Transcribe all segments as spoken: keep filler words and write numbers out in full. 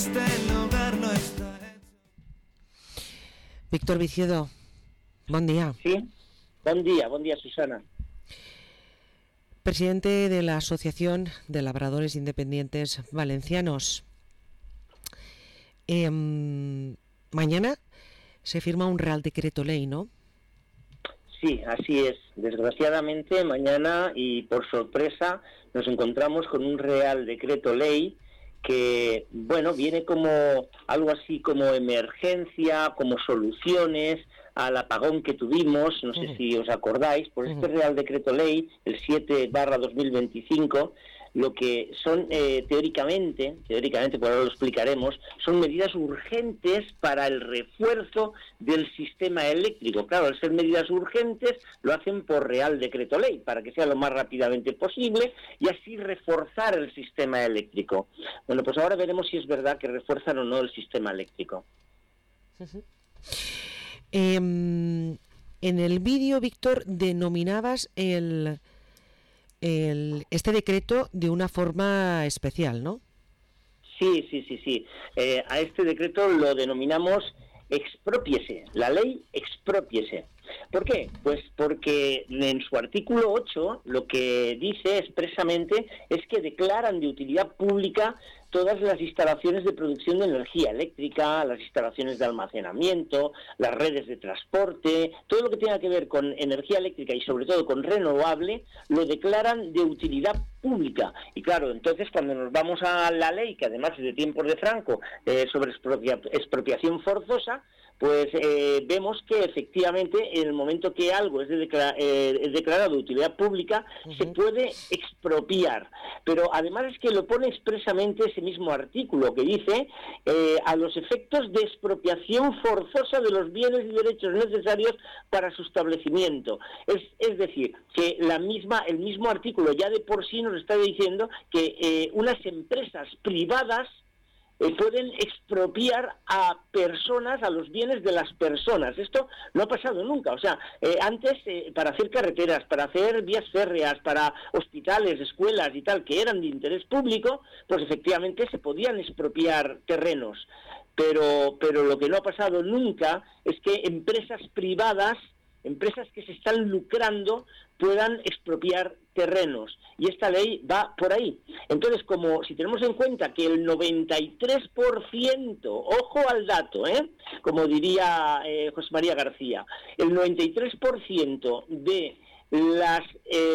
este lugar no está hecho. Víctor Viciedo, buen día. Sí, buen día, buen día, Susana. Presidente de la Asociación de Labradores Independientes Valencianos. Eh, mañana se firma un Real Decreto Ley, ¿no? Sí, así es. Desgraciadamente, mañana y por sorpresa nos encontramos con un Real Decreto Ley que, bueno, viene como algo así como emergencia, como soluciones al apagón que tuvimos, no sé uh-huh. si os acordáis, por uh-huh. este Real Decreto Ley, el siete barra dos mil veinticinco, lo que son eh, teóricamente, teóricamente, por ahora lo explicaremos, son medidas urgentes para el refuerzo del sistema eléctrico. Claro, al ser medidas urgentes, lo hacen por Real Decreto Ley, para que sea lo más rápidamente posible y así reforzar el sistema eléctrico. Bueno, pues ahora veremos si es verdad que refuerzan o no el sistema eléctrico. Uh-huh. Eh, en el vídeo, Víctor, denominabas el... El, este decreto de una forma especial, ¿no? Sí, sí, sí, sí. Eh, a este decreto lo denominamos exprópiese, la ley exprópiese. ¿Por qué? Pues porque en su artículo ocho lo que dice expresamente es que declaran de utilidad pública todas las instalaciones de producción de energía eléctrica, las instalaciones de almacenamiento, las redes de transporte, todo lo que tenga que ver con energía eléctrica y sobre todo con renovable, lo declaran de utilidad pública. Y claro, entonces cuando nos vamos a la ley, que además es de tiempos de Franco, eh, sobre expropia- expropiación forzosa, pues eh, vemos que efectivamente en el momento que algo es, de declara- eh, es declarado de utilidad pública, uh-huh. se puede expropiar. Pero además es que lo pone expresamente ese mismo artículo que dice eh, a los efectos de expropiación forzosa de los bienes y derechos necesarios para su establecimiento. Es, es decir, que la misma, el mismo artículo ya de por sí nos está diciendo que eh, unas empresas privadas Eh, pueden expropiar a personas, a los bienes de las personas. Esto no ha pasado nunca. O sea, eh, antes, eh, para hacer carreteras, para hacer vías férreas, para hospitales, escuelas y tal, que eran de interés público, pues efectivamente se podían expropiar terrenos. Pero, pero lo que no ha pasado nunca es que empresas privadas, empresas que se están lucrando, puedan expropiar terrenos. Y esta ley va por ahí. Entonces, como si tenemos en cuenta que el noventa y tres por ciento, ojo al dato, ¿eh? como diría eh, José María García, el noventa y tres por ciento de las,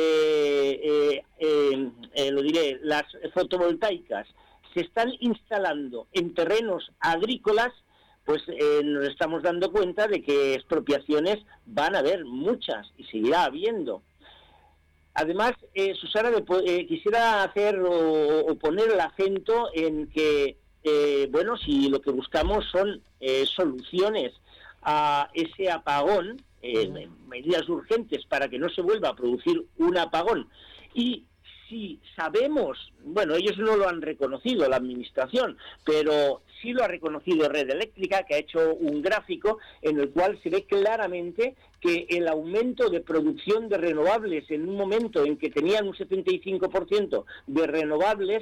eh, eh, eh, eh, lo diré, las fotovoltaicas se están instalando en terrenos agrícolas, pues eh, nos estamos dando cuenta de que expropiaciones van a haber muchas y seguirá habiendo. Además, eh, Susana, eh, quisiera hacer o, o poner el acento en que, eh, bueno, si lo que buscamos son eh, soluciones a ese apagón, eh, medidas urgentes para que no se vuelva a producir un apagón, y si sabemos, bueno, ellos no lo han reconocido, la administración, pero sí lo ha reconocido Red Eléctrica, que ha hecho un gráfico en el cual se ve claramente que el aumento de producción de renovables en un momento en que tenían un setenta y cinco por ciento de renovables,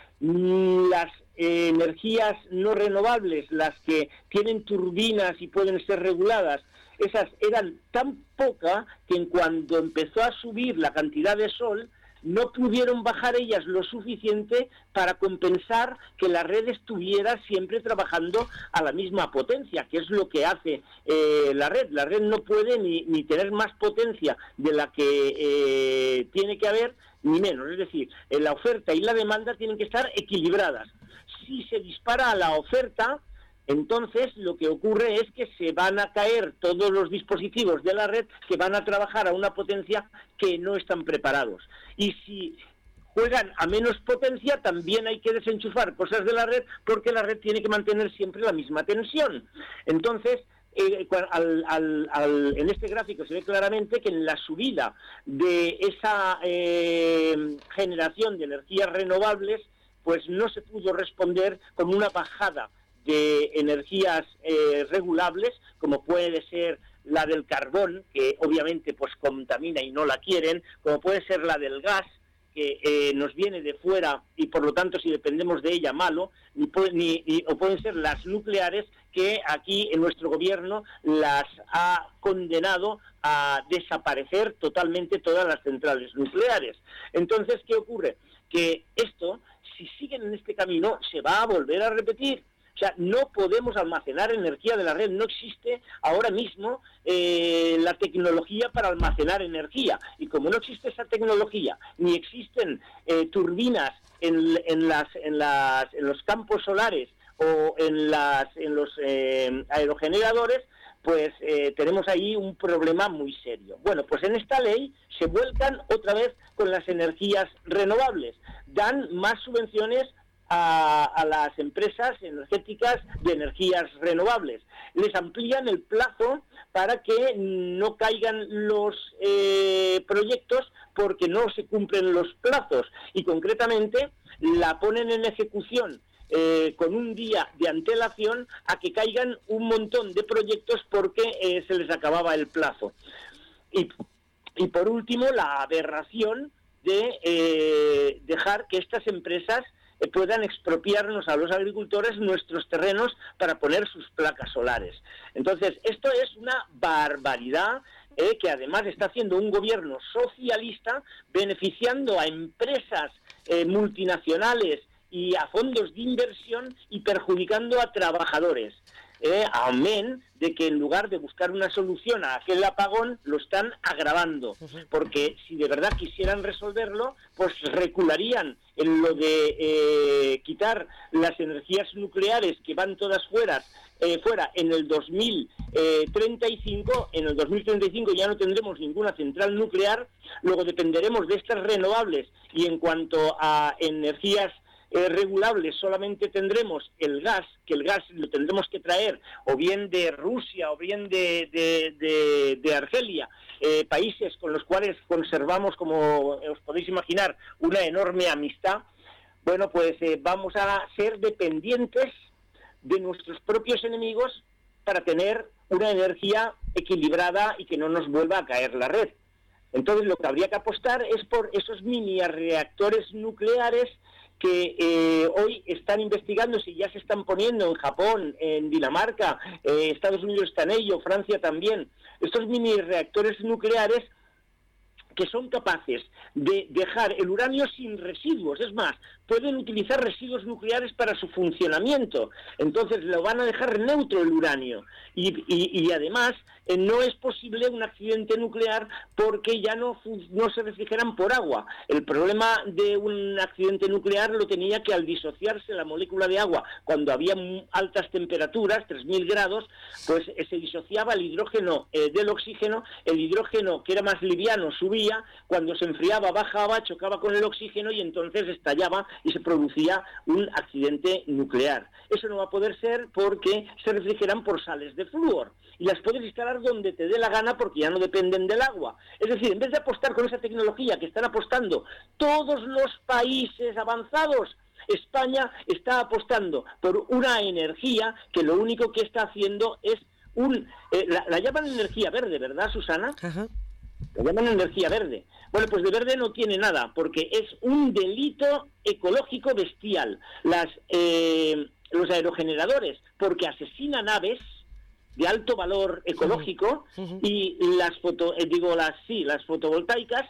las eh, energías no renovables, las que tienen turbinas y pueden ser reguladas, esas eran tan poca que en cuanto empezó a subir la cantidad de sol, no pudieron bajar ellas lo suficiente para compensar que la red estuviera siempre trabajando a la misma potencia, que es lo que hace eh, la red. La red no puede ni, ni tener más potencia de la que eh, tiene que haber, ni menos. Es decir, eh, la oferta y la demanda tienen que estar equilibradas. Si se dispara la oferta, entonces lo que ocurre es que se van a caer todos los dispositivos de la red que van a trabajar a una potencia que no están preparados. Y si juegan a menos potencia, también hay que desenchufar cosas de la red porque la red tiene que mantener siempre la misma tensión. Entonces, eh, al, al, al, en este gráfico se ve claramente que en la subida de esa eh, generación de energías renovables, pues no se pudo responder con una bajada de energías eh, regulables, como puede ser la del carbón, que obviamente pues contamina y no la quieren, como puede ser la del gas, que eh, nos viene de fuera y por lo tanto si dependemos de ella malo, ni, ni, ni o pueden ser las nucleares, que aquí en nuestro gobierno las ha condenado a desaparecer totalmente todas las centrales nucleares. Entonces, ¿qué ocurre? Que esto, si siguen en este camino, se va a volver a repetir. O sea, no podemos almacenar energía de la red, no existe ahora mismo eh, la tecnología para almacenar energía. Y como no existe esa tecnología, ni existen eh, turbinas en, en, las, en, las, en los campos solares o en, las, en los eh, aerogeneradores, pues eh, tenemos ahí un problema muy serio. Bueno, pues en esta ley se vuelcan otra vez con las energías renovables. Dan más subvenciones A, a las empresas energéticas de energías renovables. Les amplían el plazo para que no caigan los eh, proyectos porque no se cumplen los plazos y concretamente la ponen en ejecución eh, con un día de antelación a que caigan un montón de proyectos porque eh, se les acababa el plazo. Y, y por último, la aberración de eh, dejar que estas empresas puedan expropiarnos a los agricultores nuestros terrenos para poner sus placas solares. Entonces, esto es una barbaridad eh, que además está haciendo un gobierno socialista beneficiando a empresas eh, multinacionales y a fondos de inversión y perjudicando a trabajadores. Eh, amén de que en lugar de buscar una solución a aquel apagón, lo están agravando, porque si de verdad quisieran resolverlo, pues recularían en lo de eh, quitar las energías nucleares que van todas fuera, eh, fuera en el dos mil treinta y cinco, en el dos mil treinta y cinco ya no tendremos ninguna central nuclear, luego dependeremos de estas renovables y en cuanto a energías Eh, regulables solamente tendremos el gas, que el gas lo tendremos que traer o bien de Rusia o bien de, de, de, de Argelia, eh, países con los cuales conservamos, como os podéis imaginar, una enorme amistad. Bueno, pues eh, vamos a ser dependientes de nuestros propios enemigos para tener una energía equilibrada y que no nos vuelva a caer la red. Entonces lo que habría que apostar es por esos mini reactores nucleares que eh, hoy están investigando si ya se están poniendo en Japón, en Dinamarca, eh, Estados Unidos está en ello, Francia también. Estos mini reactores nucleares que son capaces de dejar el uranio sin residuos, es más, pueden utilizar residuos nucleares para su funcionamiento, entonces lo van a dejar neutro el uranio, y, y, y además eh, no es posible un accidente nuclear porque ya no, no se refrigeran por agua. El problema de un accidente nuclear lo tenía que al disociarse la molécula de agua, cuando había altas temperaturas, tres mil grados, pues eh, se disociaba el hidrógeno eh, del oxígeno, el hidrógeno que era más liviano subía, cuando se enfriaba bajaba, chocaba con el oxígeno y entonces estallaba y se producía un accidente nuclear. Eso no va a poder ser porque se refrigeran por sales de flúor y las puedes instalar donde te dé la gana porque ya no dependen del agua. Es decir, en vez de apostar con esa tecnología que están apostando todos los países avanzados, España está apostando por una energía que lo único que está haciendo es un... Eh, la, la llaman energía verde, ¿verdad, Susana? Ajá. La llaman energía verde. Bueno, pues de verde no tiene nada, porque es un delito ecológico bestial. Las, eh, los aerogeneradores, porque asesinan aves de alto valor ecológico, uh-huh. y las foto, eh, digo las sí, las fotovoltaicas,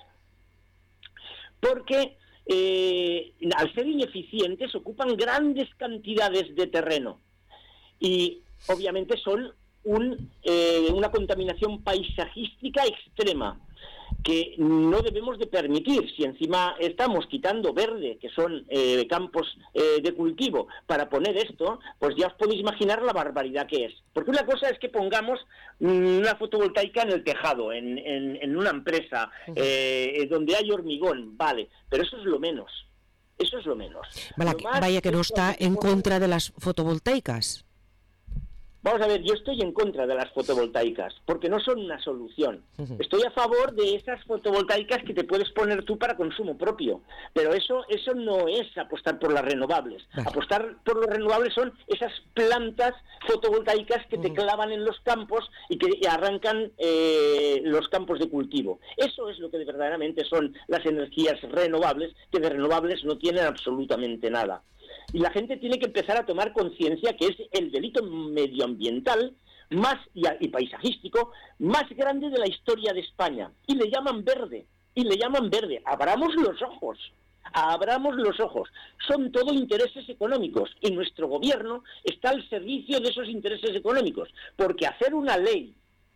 porque eh, al ser ineficientes ocupan grandes cantidades de terreno y obviamente son un, eh, una contaminación paisajística extrema que no debemos de permitir. Si encima estamos quitando verde, que son eh, campos eh, de cultivo, para poner esto, pues ya os podéis imaginar la barbaridad que es. Porque una cosa es que pongamos una fotovoltaica en el tejado, en, en, en una empresa, eh, donde hay hormigón, vale, pero eso es lo menos. Eso es lo menos. Vaya, lo más vaya que no está en podemos... contra de las fotovoltaicas. Vamos a ver, yo estoy en contra de las fotovoltaicas, porque no son una solución. Ujú. Estoy a favor de esas fotovoltaicas que te puedes poner tú para consumo propio, pero eso eso no es apostar por las renovables. Vale. Apostar por los renovables son esas plantas fotovoltaicas que te Ujú. clavan en los campos y que arrancan eh, los campos de cultivo. Eso es lo que verdaderamente son las energías renovables, que de renovables no tienen absolutamente nada. Y la gente tiene que empezar a tomar conciencia que es el delito medioambiental más y, y paisajístico más grande de la historia de España. Y le llaman verde, y le llaman verde. Abramos los ojos, abramos los ojos. Son todo intereses económicos y nuestro gobierno está al servicio de esos intereses económicos. Porque hacer una ley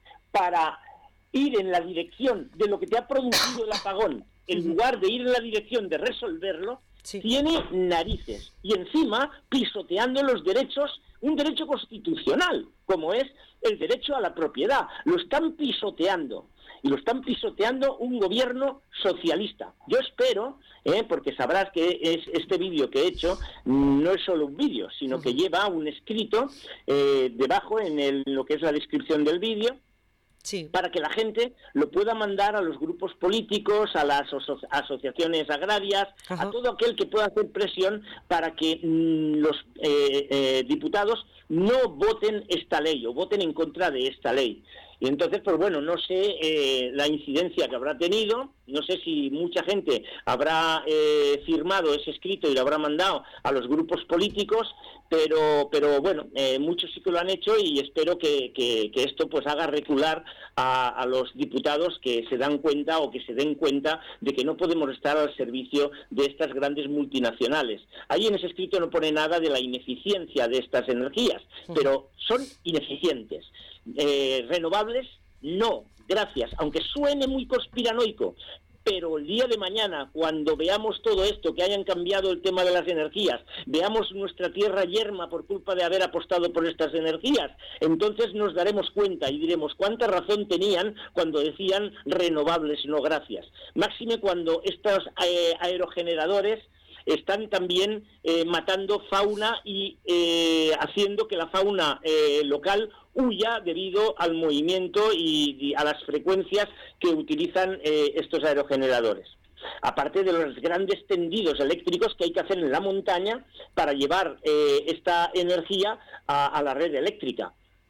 para ir en la dirección de lo que te ha producido el apagón, en lugar de ir en la dirección de resolverlo, Sí. tiene narices. Y encima pisoteando los derechos, un derecho constitucional, como es el derecho a la propiedad. Lo están pisoteando. Y lo están pisoteando un gobierno socialista. Yo espero, eh, porque sabrás que es este vídeo que he hecho no es solo un vídeo, sino que lleva un escrito eh, debajo en el, lo que es la descripción del vídeo, Sí. para que la gente lo pueda mandar a los grupos políticos, a las aso asociaciones agrarias, Ajá. a todo aquel que pueda hacer presión para que mmm, los eh, eh, diputados no voten esta ley o voten en contra de esta ley. Y entonces, pues bueno, no sé eh, la incidencia que habrá tenido, no sé si mucha gente habrá eh, firmado ese escrito y lo habrá mandado a los grupos políticos, pero pero bueno, eh, muchos sí que lo han hecho y espero que, que, que esto pues haga recular a, a los diputados que se dan cuenta o que se den cuenta de que no podemos estar al servicio de estas grandes multinacionales. Ahí en ese escrito no pone nada de la ineficiencia de estas energías, pero son ineficientes. Eh, renovables, no, gracias, aunque suene muy conspiranoico, pero el día de mañana, cuando veamos todo esto, que hayan cambiado el tema de las energías, veamos nuestra tierra yerma por culpa de haber apostado por estas energías, entonces nos daremos cuenta y diremos cuánta razón tenían cuando decían renovables, no gracias. Máxime cuando estos eh, aerogeneradores están también eh, matando fauna y eh, haciendo que la fauna eh, local huya debido al movimiento y, y a las frecuencias que utilizan eh, estos aerogeneradores. Aparte de los grandes tendidos eléctricos que hay que hacer en la montaña para llevar eh, esta energía a, a la red eléctrica.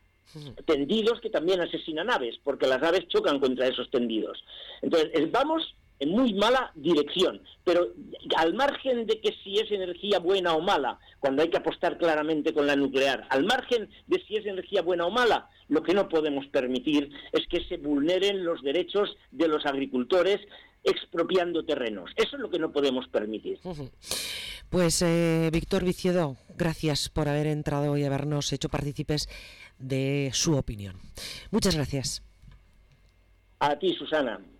Tendidos que también asesinan aves, porque las aves chocan contra esos tendidos. Entonces, vamos en muy mala dirección, pero al margen de que si es energía buena o mala, cuando hay que apostar claramente con la nuclear, al margen de si es energía buena o mala, lo que no podemos permitir es que se vulneren los derechos de los agricultores expropiando terrenos. Eso es lo que no podemos permitir. Pues eh, Víctor Viciedo, gracias por haber entrado y habernos hecho partícipes de su opinión. Muchas gracias. A ti, Susana.